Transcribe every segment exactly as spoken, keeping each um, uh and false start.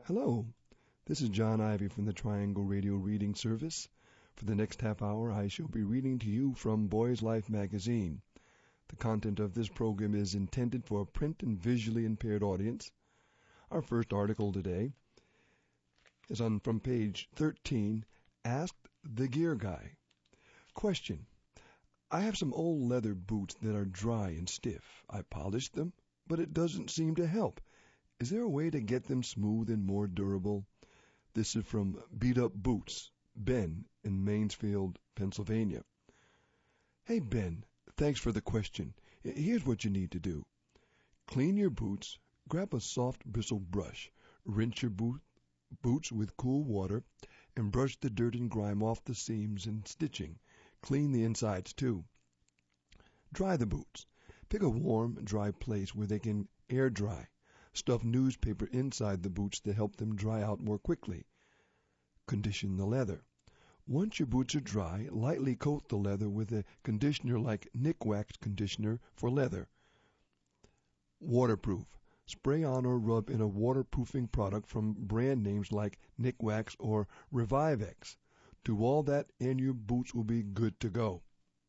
Hello, this is John Ivy from the Triangle Radio Reading Service. For the next half hour, I shall be reading to you from Boys Life magazine. The content of this program is intended for a print and visually impaired audience. Our first article today is on from page thirteen, Ask the Gear Guy. Question: I have some old leather boots that are dry and stiff. I polished them, but it doesn't seem to help. Is there a way to get them smooth and more durable? This is from Beat Up Boots, Ben in Mansfield, Pennsylvania. Hey Ben, thanks for the question. Here's what you need to do. Clean your boots, grab a soft bristle brush, rinse your boot, boots with cool water, and brush the dirt and grime off the seams and stitching. Clean the insides too. Dry the boots. Pick a warm, dry place where they can air dry. Stuff newspaper inside the boots to help them dry out more quickly. Condition the leather. Once your boots are dry, lightly coat the leather with a conditioner like Nikwax conditioner for leather. Waterproof. Spray on or rub in a waterproofing product from brand names like Nikwax or Revivex. Do all that and your boots will be good to go.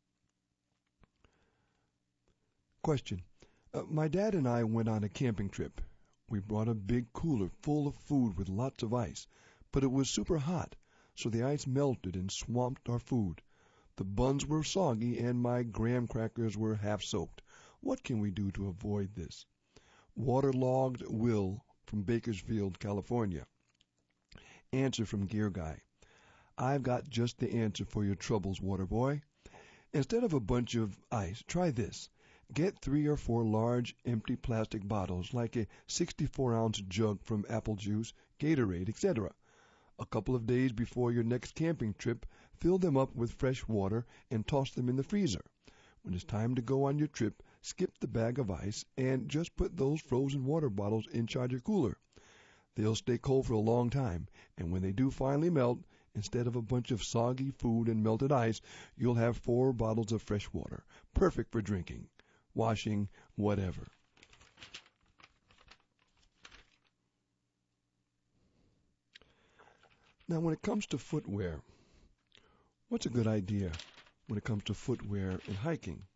Question: uh, My dad and I went on a camping trip. We brought a big cooler full of food with lots of ice, but it was super hot, so the ice melted and swamped our food. The buns were soggy and my graham crackers were half soaked. What can we do to avoid this? Waterlogged Will from Bakersfield, California. Answer from Gear Guy: I've got just the answer for your troubles, water boy. Instead of a bunch of ice, try this. Get three or four large empty plastic bottles like a sixty-four ounce jug from apple juice, Gatorade, et cetera. A couple of days before your next camping trip, fill them up with fresh water and toss them in the freezer. When it's time to go on your trip, skip the bag of ice and just put those frozen water bottles inside your cooler. They'll stay cold for a long time, and when they do finally melt, instead of a bunch of soggy food and melted ice, you'll have four bottles of fresh water, perfect for drinking, washing, whatever. Now, when it comes to footwear, what's a good idea when it comes to footwear and hiking?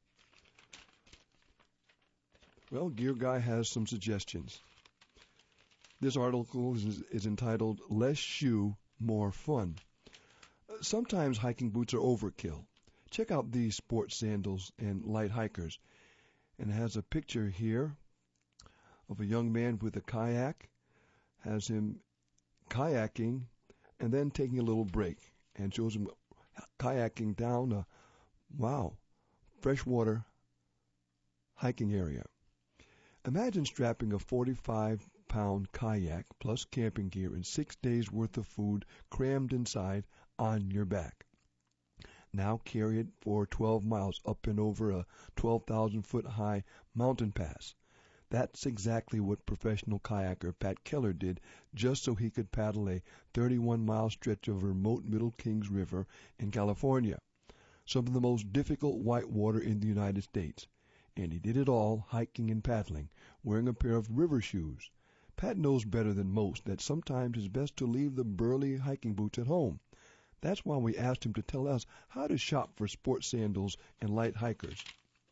Well, Gear Guy has some suggestions. This article is, is entitled Less Shoe, More Fun. Sometimes hiking boots are overkill. Check out these sports sandals and light hikers. And it has a picture here of a young man with a kayak, has him kayaking and then taking a little break, and shows him kayaking down a, wow, freshwater hiking area. Imagine strapping a forty-five pound kayak plus camping gear and six days worth of food crammed inside on your back. Now carry it for twelve miles up and over a twelve thousand foot high mountain pass. That's exactly what professional kayaker Pat Keller did just so he could paddle a thirty-one mile stretch of remote Middle Kings River in California, some of the most difficult whitewater in the United States. And he did it all hiking and paddling, wearing a pair of river shoes. Pat knows better than most that sometimes it's best to leave the burly hiking boots at home. That's why we asked him to tell us how to shop for sports sandals and light hikers.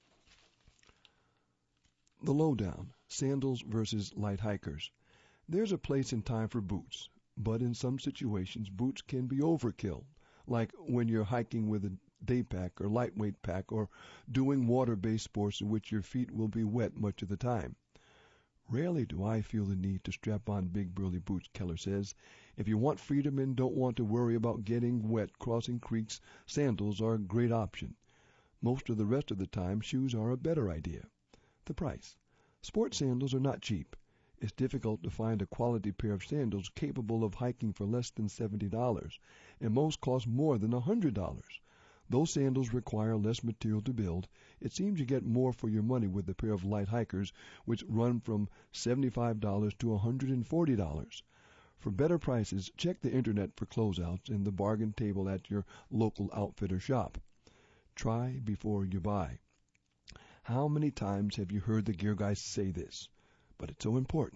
The lowdown, sandals versus light hikers. There's a place and time for boots, but in some situations boots can be overkill, like when you're hiking with a day pack or lightweight pack or doing water-based sports in which your feet will be wet much of the time. Rarely do I feel the need to strap on big burly boots, Keller says. If you want freedom and don't want to worry about getting wet crossing creeks, sandals are a great option. Most of the rest of the time, shoes are a better idea. The price. Sports sandals are not cheap. It's difficult to find a quality pair of sandals capable of hiking for less than seventy dollars, and most cost more than one hundred dollars. Those sandals require less material to build. It seems you get more for your money with a pair of light hikers, which run from seventy-five dollars to one hundred forty dollars. For better prices, check the internet for closeouts and the bargain table at your local outfitter shop. Try before you buy. How many times have you heard the Gear Guys say this? But it's so important.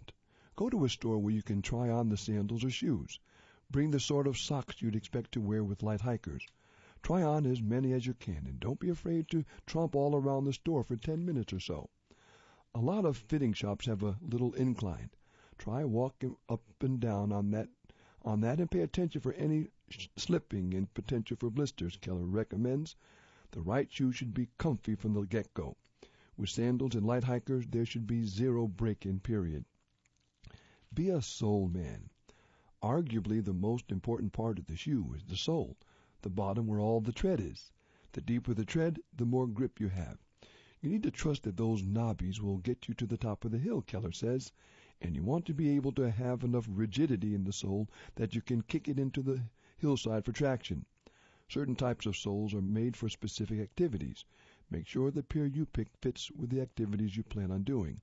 Go to a store where you can try on the sandals or shoes. Bring the sort of socks you'd expect to wear with light hikers. Try on as many as you can, and don't be afraid to tromp all around the store for ten minutes or so. A lot of fitting shops have a little incline. Try walking up and down on that on that and pay attention for any sh- slipping and potential for blisters, Keller recommends. The right shoe should be comfy from the get-go. With sandals and light hikers, there should be zero break-in period. Be a sole man. Arguably the most important part of the shoe is the sole, the bottom where all the tread is. The deeper the tread, the more grip you have. You need to trust that those knobbies will get you to the top of the hill, Keller says, and you want to be able to have enough rigidity in the sole that you can kick it into the hillside for traction. Certain types of soles are made for specific activities. Make sure the pair you pick fits with the activities you plan on doing.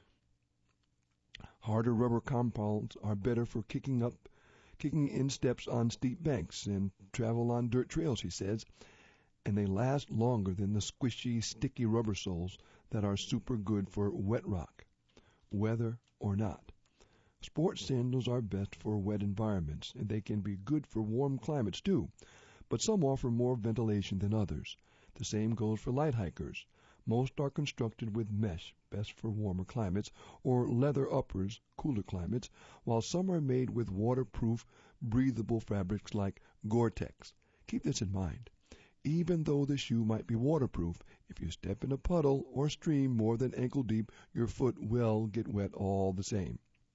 Harder rubber compounds are better for kicking up, kicking in steps on steep banks and travel on dirt trails, he says, and they last longer than the squishy, sticky rubber soles that are super good for wet rock, weather or not. Sports sandals are best for wet environments, and they can be good for warm climates too, but some offer more ventilation than others. The same goes for light hikers. Most are constructed with mesh, best for warmer climates, or leather uppers, cooler climates, while some are made with waterproof, breathable fabrics like Gore-Tex. Keep this in mind. Even though the shoe might be waterproof, if you step in a puddle or stream more than ankle deep, your foot will get wet all the same.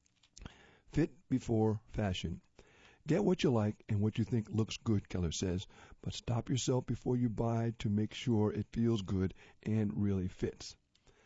Fit before fashion. Get what you like and what you think looks good, Keller says, but stop yourself before you buy to make sure it feels good and really fits.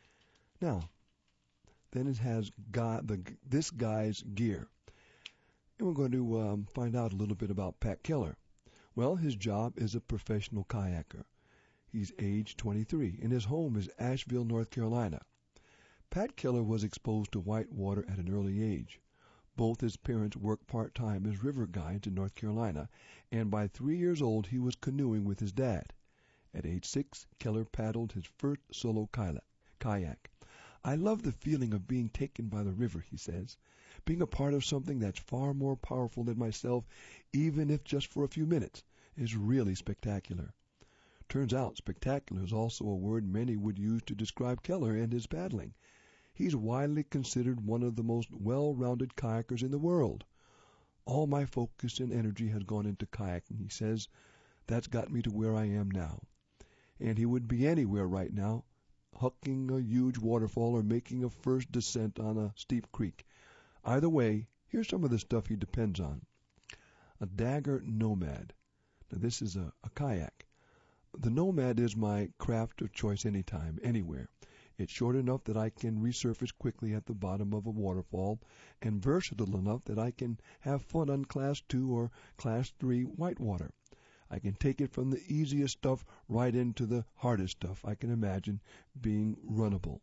Now, then it has got the, this guy's gear. And we're going to um, find out a little bit about Pat Keller. Well, his job is a professional kayaker. He's age twenty-three, and his home is Asheville, North Carolina. Pat Keller was exposed to whitewater at an early age. Both his parents worked part-time as river guides in North Carolina, and by three years old he was canoeing with his dad. At age six, Keller paddled his first solo kayak. I love the feeling of being taken by the river, he says. Being a part of something that's far more powerful than myself, even if just for a few minutes, is really spectacular. Turns out spectacular is also a word many would use to describe Keller and his paddling. He's widely considered one of the most well-rounded kayakers in the world. All my focus and energy has gone into kayaking, he says. That's got me to where I am now. And he would be anywhere right now, hucking a huge waterfall or making a first descent on a steep creek. Either way, here's some of the stuff he depends on. A Dagger Nomad. Now this is a, a kayak. The Nomad is my craft of choice anytime, anywhere. It's short enough that I can resurface quickly at the bottom of a waterfall, and versatile enough that I can have fun on Class two or Class three whitewater. I can take it from the easiest stuff right into the hardest stuff I can imagine being runnable.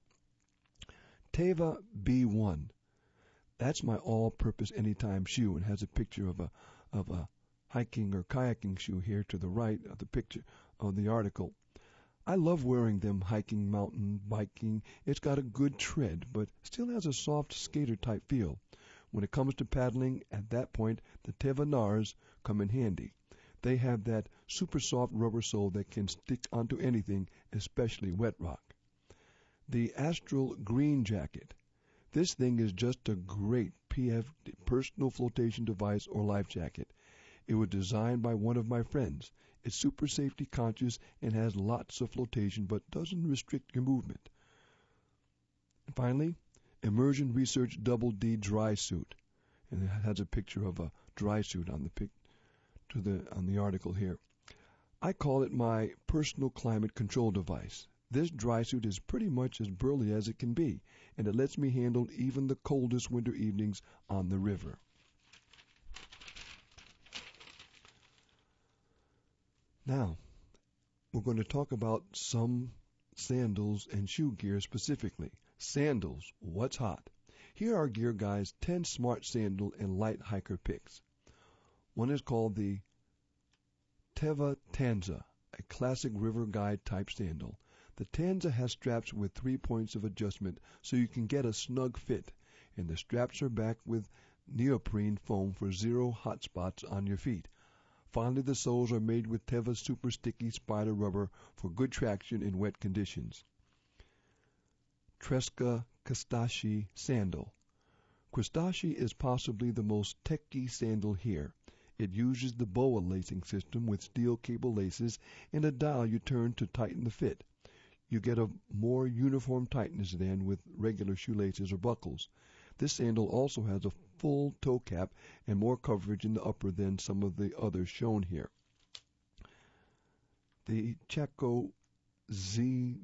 Teva B one. That's my all-purpose anytime shoe, and has a picture of a of a hiking or kayaking shoe here to the right of the picture of the article. I love wearing them hiking, mountain biking. It's got a good tread, but still has a soft skater-type feel. When it comes to paddling, at that point, the Teva N A Rs come in handy. They have that super soft rubber sole that can stick onto anything, especially wet rock. The Astral Green Jacket. This thing is just a great P F D, personal flotation device or life jacket. It was designed by one of my friends. It's super safety conscious and has lots of flotation but doesn't restrict your movement. And finally, Immersion Research Double D Dry Suit. And it has a picture of a dry suit on the pic to the on the article here. I call it my personal climate control device. This dry suit is pretty much as burly as it can be, and it lets me handle even the coldest winter evenings on the river. Now, we're going to talk about some sandals and shoe gear specifically. Sandals, what's hot? Here are Gear Guy's ten smart sandal and light hiker picks. One is called the Teva Tanza, a classic river guide type sandal. The Tanza has straps with three points of adjustment so you can get a snug fit. and the straps are backed with neoprene foam for zero hot spots on your feet. Finally, the soles are made with Teva Super Sticky Spider Rubber for good traction in wet conditions. Tresca Kristashi Sandal. Kristashi is possibly the most techy sandal here. It uses the B O A lacing system with steel cable laces and a dial you turn to tighten the fit. You get a more uniform tightness than with regular shoelaces or buckles. This sandal also has a full toe cap and more coverage in the upper than some of the others shown here. The Chaco Z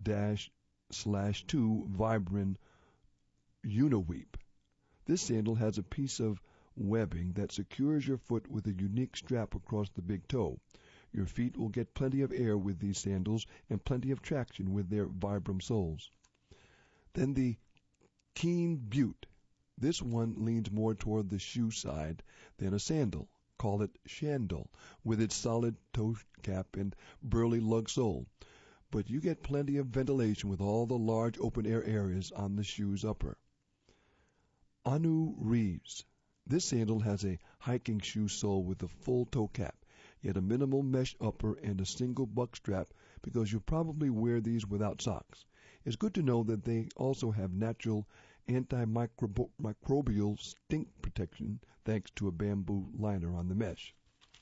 two Vibram Uniweep. This sandal has a piece of webbing that secures your foot with a unique strap across the big toe. Your feet will get plenty of air with these sandals and plenty of traction with their Vibram soles. Then the Keen Butte. This one leans more toward the shoe side than a sandal. Call it Shandal, with its solid toe cap and burly lug sole. But you get plenty of ventilation with all the large open air areas on the shoe's upper. Anu Reeves. This sandal has a hiking shoe sole with a full toe cap, yet a minimal mesh upper and a single buck strap because you probably wear these without socks. It's good to know that they also have natural antimicrobial stink protection thanks to a bamboo liner on the mesh.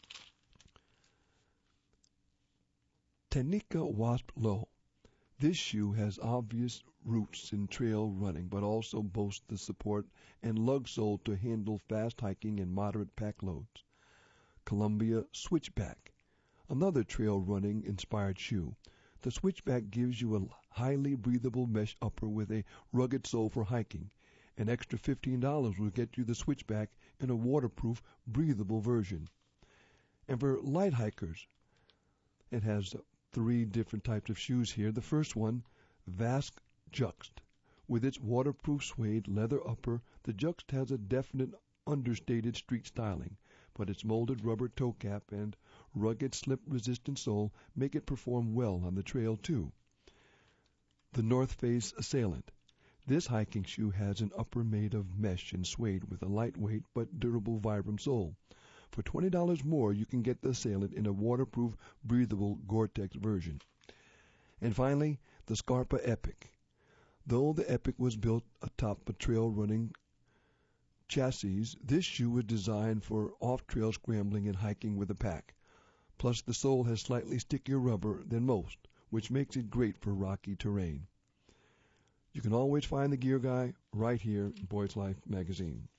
Tanika Wasp Low. This shoe has obvious roots in trail running, but also boasts the support and lug sole to handle fast hiking and moderate pack loads. Columbia Switchback. Another trail running inspired shoe. The Switchback gives you a highly breathable mesh upper with a rugged sole for hiking. An extra fifteen dollars will get you the Switchback in a waterproof, breathable version. And for light hikers, it has three different types of shoes here. The first one, Vask Juxt. With its waterproof suede leather upper, the Juxt has a definite understated street styling, but its molded rubber toe cap and rugged slip-resistant sole make it perform well on the trail too. The North Face Assailant. This hiking shoe has an upper made of mesh and suede with a lightweight but durable Vibram sole. For twenty dollars more, you can get the Assailant in a waterproof, breathable Gore-Tex version. And finally, the Scarpa Epic. Though the Epic was built atop a trail running chassis, this shoe was designed for off-trail scrambling and hiking with a pack. Plus, the sole has slightly stickier rubber than most, which makes it great for rocky terrain. You can always find the Gear Guy right here in Boyd's Life magazine.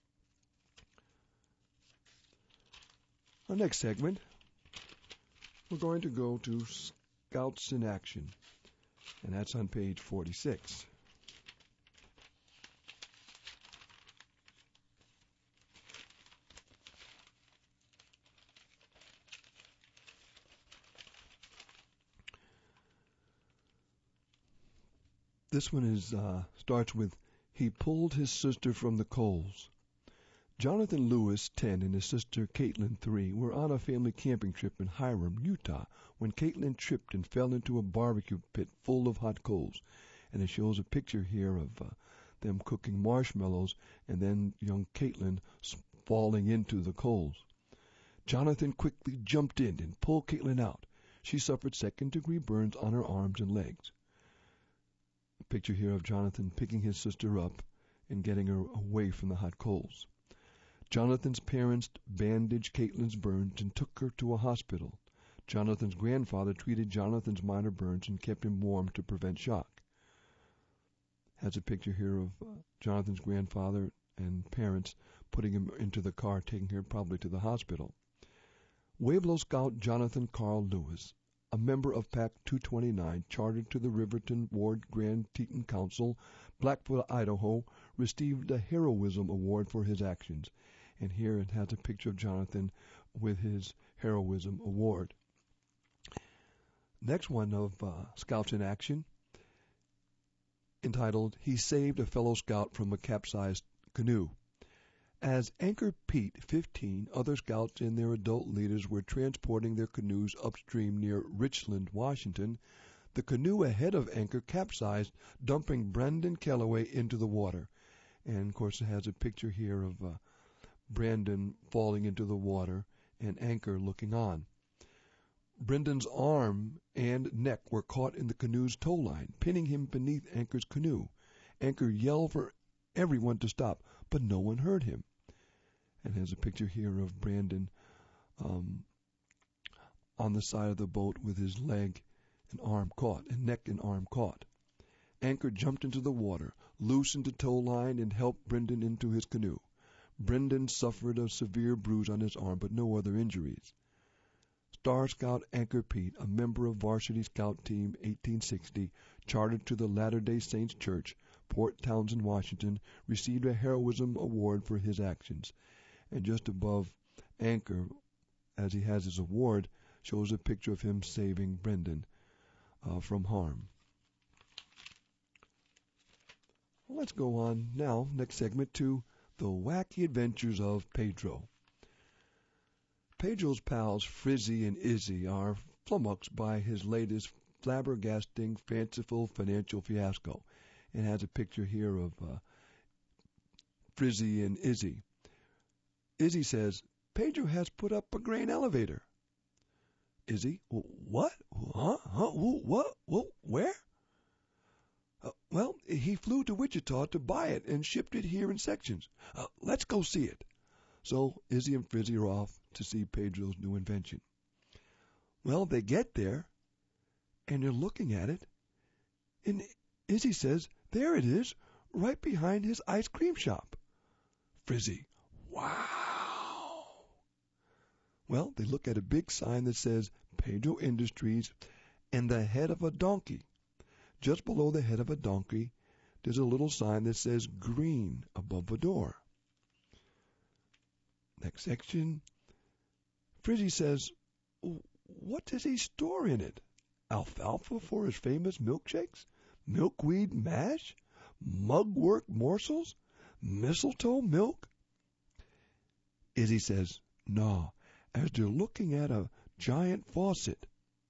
Our next segment, we're going to go to Scouts in Action, and that's on page forty-six. This one is uh, starts with, he pulled his sister from the coals. Jonathan Lewis, ten, and his sister Caitlin, three, were on a family camping trip in Hiram, Utah, when Caitlin tripped and fell into a barbecue pit full of hot coals. And it shows a picture here of uh, them cooking marshmallows and then young Caitlin falling into the coals. Jonathan quickly jumped in and pulled Caitlin out. She suffered second-degree burns on her arms and legs. A picture here of Jonathan picking his sister up and getting her away from the hot coals. Jonathan's parents bandaged Caitlin's burns and took her to a hospital. Jonathan's grandfather treated Jonathan's minor burns and kept him warm to prevent shock. Has a picture here of uh, Jonathan's grandfather and parents putting him into the car, taking her probably to the hospital. Pueblo Scout Jonathan Carl Lewis, a member of Pack two twenty-nine, chartered to the Riverton Ward Grand Teton Council, Blackfoot, Idaho, received a Heroism Award for his actions. And here it has a picture of Jonathan with his Heroism Award. Next one of uh, Scouts in Action, entitled, He Saved a Fellow Scout from a Capsized Canoe. As Anchor Pete, fifteen, other scouts and their adult leaders were transporting their canoes upstream near Richland, Washington, the canoe ahead of Anchor capsized, dumping Brandon Kellaway into the water. And, of course, it has a picture here of uh, Brandon falling into the water and Anchor looking on. Brendan's arm and neck were caught in the canoe's tow line, pinning him beneath Anchor's canoe. Anchor yelled for everyone to stop, but no one heard him. And there's a picture here of Brandon um, on the side of the boat with his leg and arm caught, and neck and arm caught. Anchor jumped into the water, loosened the tow line, and helped Brendan into his canoe. Brendan suffered a severe bruise on his arm, but no other injuries. Star Scout Anchor Pete, a member of Varsity Scout Team eighteen sixty, chartered to the Latter-day Saints Church, Port Townsend, Washington, received a Heroism Award for his actions. And just above Anchor, as he has his award, shows a picture of him saving Brendan uh, from harm. Well, let's go on now, next segment, to the wacky adventures of Pedro. Pedro's pals Frizzy and Izzy are flummoxed by his latest flabbergasting, fanciful financial fiasco. It has a picture here of uh, Frizzy and Izzy. Izzy says, Pedro has put up a grain elevator. Izzy, what? Huh? Huh? What? What? Where? Uh, well, he flew to Wichita to buy it and shipped it here in sections. Uh, let's go see it. So Izzy and Frizzy are off to see Pedro's new invention. Well, they get there, and they're looking at it, and Izzy says, there it is, right behind his ice cream shop. Frizzy, wow. Well, they look at a big sign that says Pedro Industries and the head of a donkey. Just below the head of a donkey, there's a little sign that says green above the door. Next section, Frizzy says, what does he store in it? Alfalfa for his famous milkshakes? Milkweed mash? Mugwort morsels? Mistletoe milk? Izzy says, no, as they're looking at a giant faucet.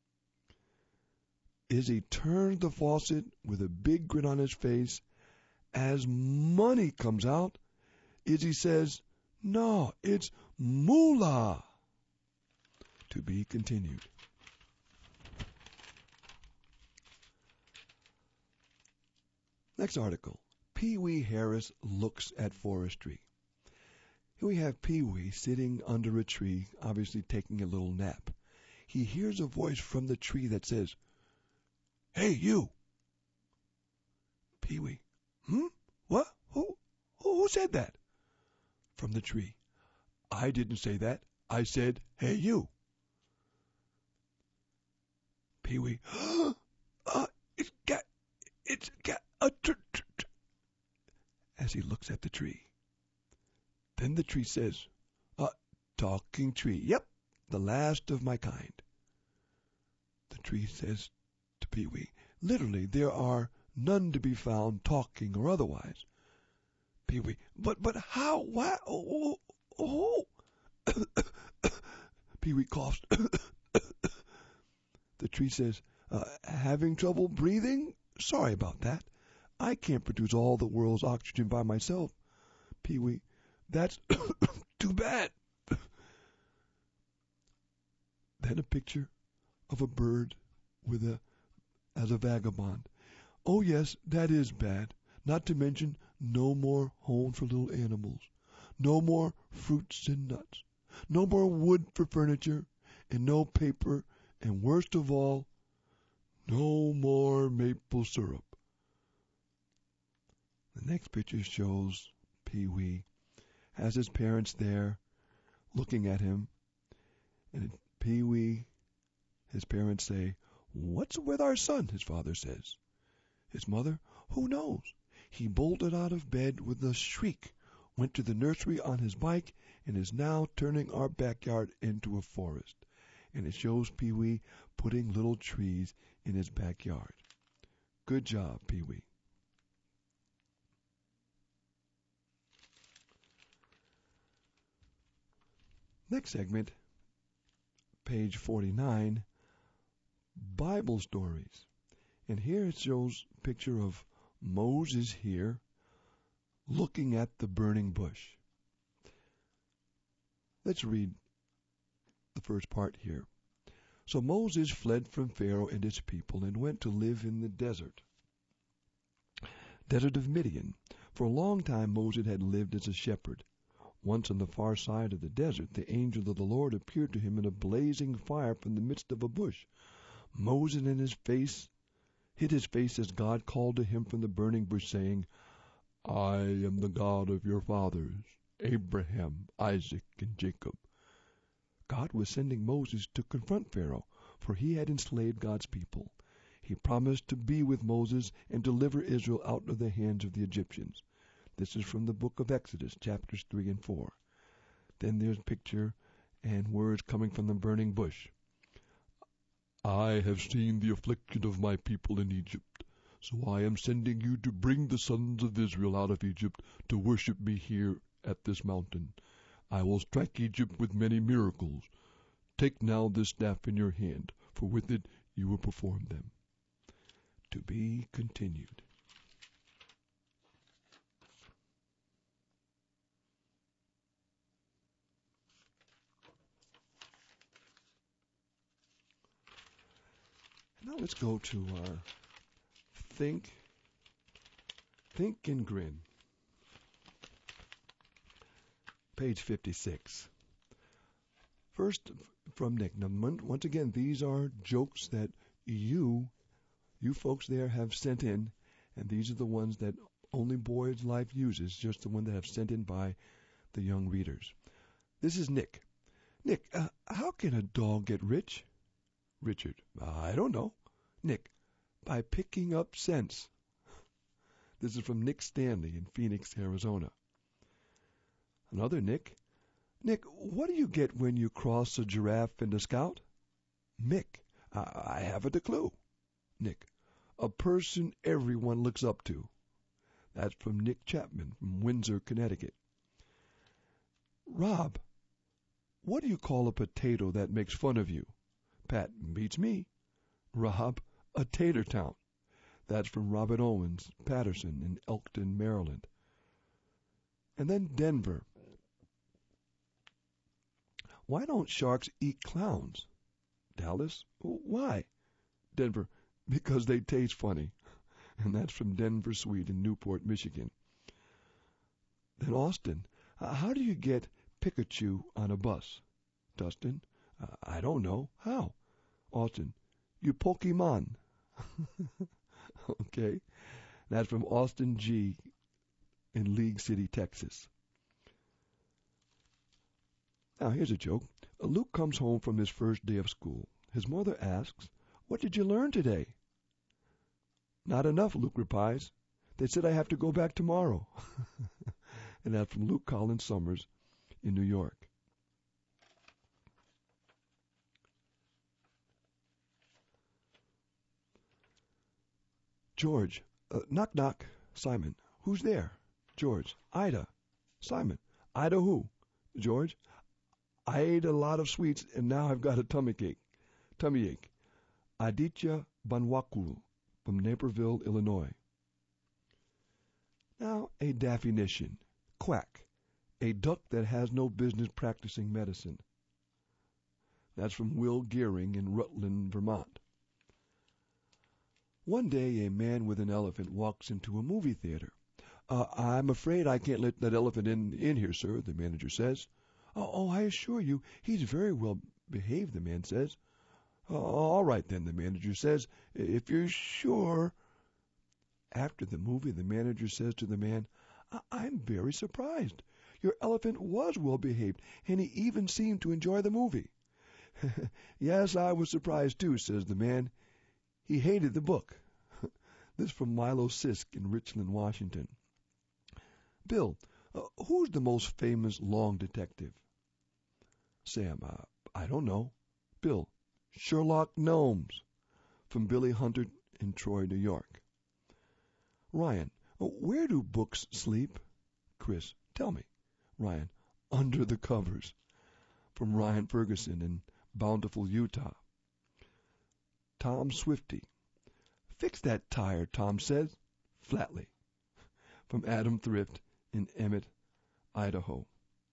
Izzy turns the faucet with a big grin on his face. As money comes out, Izzy says, no, it's moolah. To be continued. Next article. Pee Wee Harris looks at forestry. Here we have Pee Wee sitting under a tree, obviously taking a little nap. He hears a voice from the tree that says, hey, you. Pee Wee, hmm? What? Who? Who, who said that? From the tree. I didn't say that. I said, hey, you. Pee Wee, uh, it's got, it's got a tr- tr- tr- as he looks at the tree. Then the tree says, uh, talking tree. Yep, the last of my kind. The tree says to Pee Wee, literally, there are none to be found talking or otherwise. Pee Wee, but, but how, why, oh, oh, oh. Pee Wee coughs. The tree says, uh, having trouble breathing? Sorry about that. I can't produce all the world's oxygen by myself. Pee Wee, that's too bad. Then a picture of a bird with a, as a vagabond. Oh yes, that is bad. Not to mention no more home for little animals. No more fruits and nuts. No more wood for furniture, and no paper, and worst of all, no more maple syrup. The next picture shows Pee Wee has his parents there looking at him, and Pee Wee, his parents say, what's with our son? His father says. His mother, who knows? He bolted out of bed with a shriek, went to the nursery on his bike, and is now turning our backyard into a forest. And it shows Pee Wee putting little trees in his backyard. Good job, Pee Wee. Next segment, page forty-nine, Bible stories. And here it shows a picture of Moses here looking at the burning bush. Let's read the first part here. So Moses fled from Pharaoh and his people and went to live in the desert, desert of Midian. For a long time Moses had lived as a shepherd. Once on the far side of the desert, the angel of the Lord appeared to him in a blazing fire from the midst of a bush. Moses in his face hid his face as God called to him from the burning bush, saying, I am the God of your fathers, Abraham, Isaac, and Jacob. God was sending Moses to confront Pharaoh, for he had enslaved God's people. He promised to be with Moses and deliver Israel out of the hands of the Egyptians. This is from the book of Exodus, chapters three and four. Then there's a picture and words coming from the burning bush. I have seen the affliction of my people in Egypt, so I am sending you to bring the sons of Israel out of Egypt to worship me here at this mountain. I will strike Egypt with many miracles. Take now this staff in your hand, for with it you will perform them. To be continued. Now let's go to our Think, Think and Grin. Page fifty-six. First from Nick. Now, once again, these are jokes that you, you folks there have sent in, and these are the ones that Only Boys Life uses, just the one that have sent in by the young readers. This is Nick. Nick, uh, how can a dog get rich? Richard, I don't know. Nick, by picking up cents. This is from Nick Stanley in Phoenix, Arizona. Another Nick. Nick, what do you get when you cross a giraffe and a scout? Mick, I, I haven't a clue. Nick, a person everyone looks up to. That's from Nick Chapman from Windsor, Connecticut. Rob, what do you call a potato that makes fun of you? Pat, beats me. Rob, a tater town. That's from Robert Owens Patterson in Elkton, Maryland. And then Denver. Why don't sharks eat clowns? Dallas, why? Denver, because they taste funny. And that's from Denver Sweet in Newport, Michigan. Then Austin, how do you get Pikachu on a bus? Dustin, I don't know. How? Austin, you Pokemon. Okay. That's from Austin G. in League City, Texas. Now, here's a joke. Luke comes home from his first day of school. His mother asks, what did you learn today? Not enough, Luke replies. They said I have to go back tomorrow. And that's from Luke Collins Summers in New York. George, uh, knock, knock. Simon, who's there? George, Ida. Simon, Ida who? George, I ate a lot of sweets and now I've got a tummy ache. Tummy ache. Aditya Banwakulu from Naperville, Illinois. Now a definition. Quack. A duck that has no business practicing medicine. That's from Will Gearing in Rutland, Vermont. One day a man with an elephant walks into a movie theater. Uh, I'm afraid I can't let that elephant in, in here, sir, the manager says. Oh, oh, I assure you, he's very well behaved, the man says. Oh, all right then, the manager says, if you're sure. After the movie, the manager says to the man, I- I'm very surprised. Your elephant was well behaved, and he even seemed to enjoy the movie. Yes, I was surprised too, says the man. He hated the book. This from Milo Sisk in Richland, Washington. Bill, uh, who's the most famous long detective? Sam, uh, I don't know. Bill, Sherlock Gnomes from Billy Hunter in Troy, New York. Ryan, uh, where do books sleep? Chris, tell me. Ryan, under the covers from Ryan Ferguson in Bountiful, Utah. Tom Swifty. Fix that tire, Tom says, flatly. From Adam Thrift in Emmett, Idaho.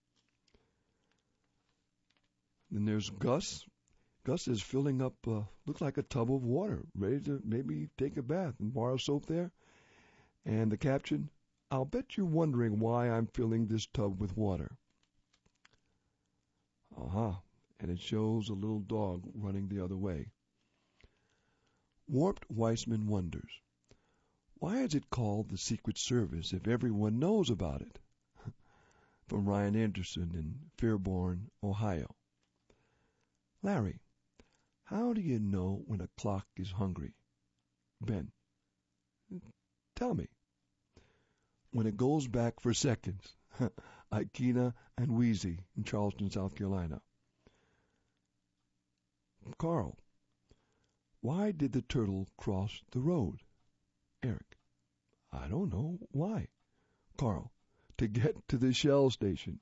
Then there's Gus. Gus is filling up, uh, looks like a tub of water, ready to maybe take a bath and borrow soap there. And the caption, I'll bet you're wondering why I'm filling this tub with water. Aha, and it shows a little dog running the other way. Warped Weissman wonders, why is it called the Secret Service if everyone knows about it? From Ryan Anderson in Fairborn, Ohio. Larry, how do you know when a clock is hungry? Ben, tell me. When it goes back for seconds. Ikena and Wheezy in Charleston, South Carolina. Carl, why did the turtle cross the road? Eric, I don't know. Why? Carl, to get to the Shell station.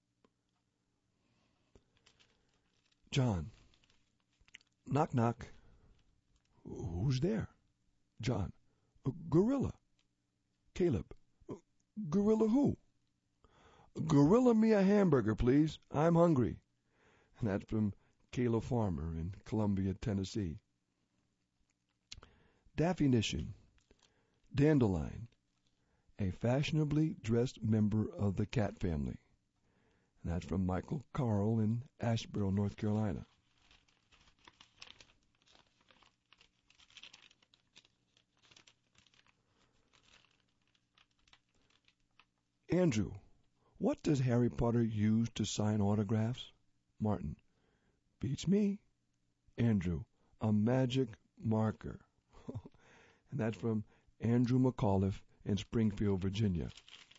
John, knock knock. Who's there? John, a gorilla. Caleb, gorilla who? Gorilla me a hamburger, please. I'm hungry. And that's from Kayla Farmer in Columbia, Tennessee. Definition. Dandelion, a fashionably dressed member of the cat family. And that's from Michael Carl in Asheboro, North Carolina. Andrew, what does Harry Potter use to sign autographs? Martin, beats me. Andrew, a magic marker. And that's from Andrew McAuliffe in Springfield, Virginia.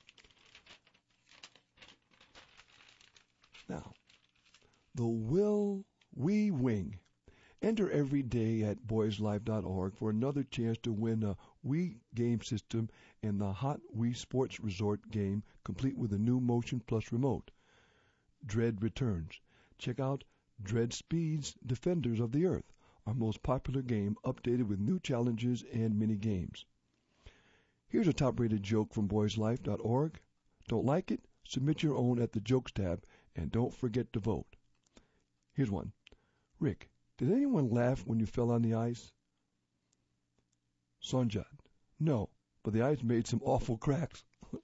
Now, the Will We Wing. Enter every day at boys life dot org for another chance to win a Wii game system and the Hot Wii Sports Resort game, complete with a new Motion Plus remote. Dread returns. Check out Dread Speed's Defenders of the Earth, our most popular game, updated with new challenges and mini games. Here's a top-rated joke from boys life dot org. Don't like it? Submit your own at the Jokes tab, and don't forget to vote. Here's one. Rick, did anyone laugh when you fell on the ice? Sanjad, no, but the ice made some awful cracks.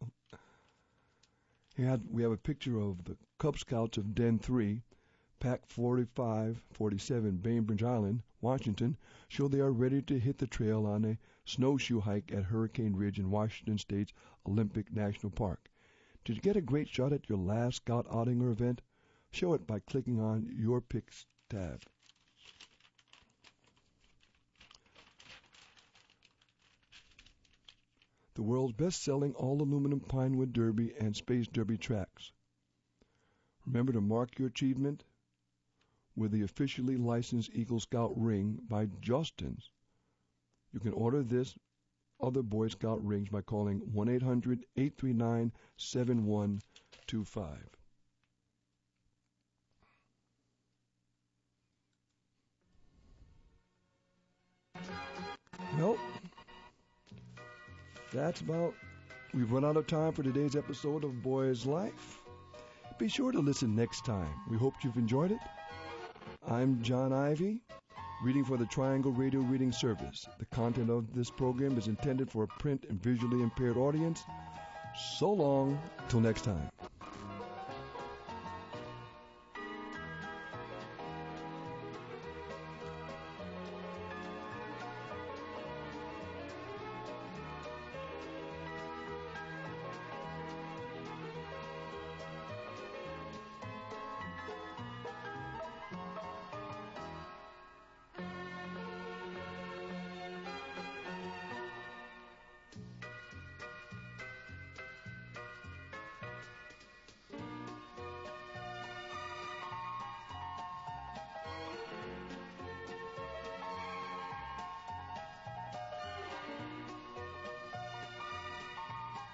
Here we have a picture of the Cub Scouts of Den three, Pack forty-five forty-seven, Bainbridge Island, Washington, show they are ready to hit the trail on a snowshoe hike at Hurricane Ridge in Washington State's Olympic National Park. Did you get a great shot at your last Scout outing or event? Show it by clicking on Your Picks tab. The world's best-selling all-aluminum Pinewood Derby and Space Derby tracks. Remember to mark your achievement with the officially licensed Eagle Scout ring by Justin's. You can order this other Boy Scout rings by calling one eight hundred, eight three nine, seven one two five. Well, that's about, we've run out of time for today's episode of Boys Life. Be sure to listen next time. We hope you've enjoyed it. I'm John Ivy, reading for the Triangle Radio Reading Service. The content of this program is intended for a print and visually impaired audience. So long, till next time.